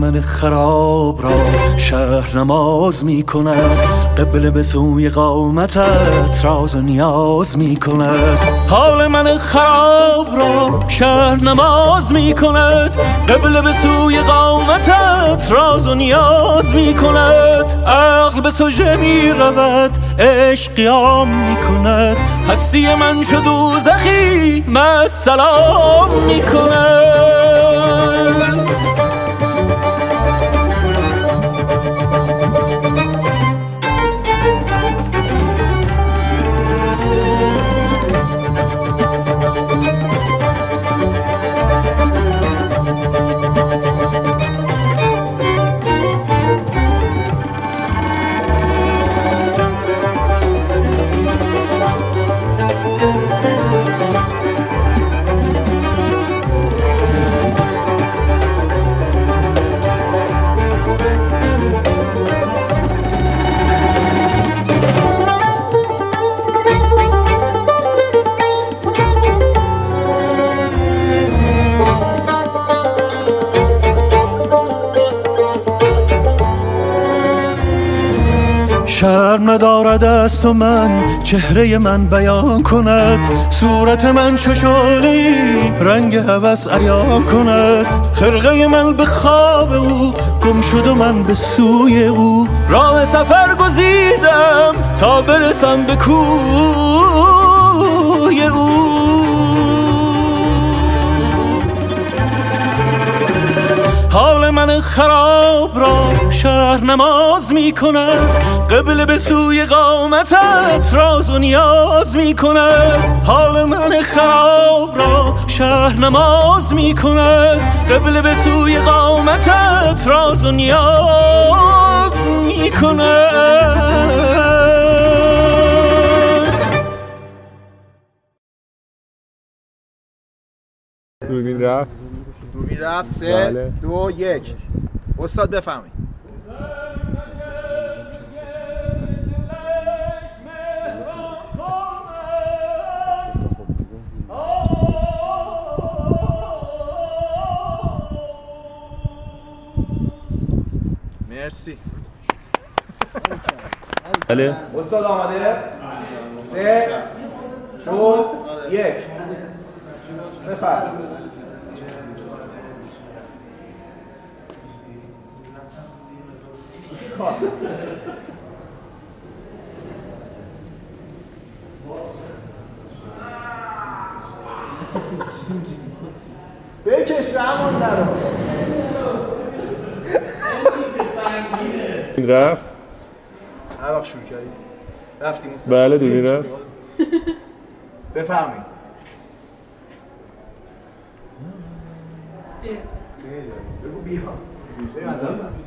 من خراب را شهر نماز می کند، قبله به سوی قامتت راز و نیاز می کند. حال من خراب را شهر نماز می کند، قبله به سوی قامتت راز و نیاز می کند. عقل به سجده می رود، عشق قیام می کند، هستی من شد دوزخی مست سلام می کند. شرم ندارد از تو من چهره من بیان کند، صورت من چو شعله‌ای رنگ هوس عیان کند. خرقه من به خواب او گم شد و من به سوی او، راه سفر گزیدم تا برسم به کوی او. حال من خراب را شهر نماز می کند، قبله به سوی قامتت راز و نیاز می کند. حال من خراب را شهر نماز می کند، قبله به سوی قامتت راز و نیاز می کند. دوربین رفت. دوربین رفت. 3 2 1 استاد بفرمایید. مرسی. بله استاد آماده؟ 3 2 1 بفرمایید. بکش رحمان درو. این رفت. هر وقت شروع کردید رفتیم. بله دوربین رفت. بفرمایید. بگو بیا. بریم از اول.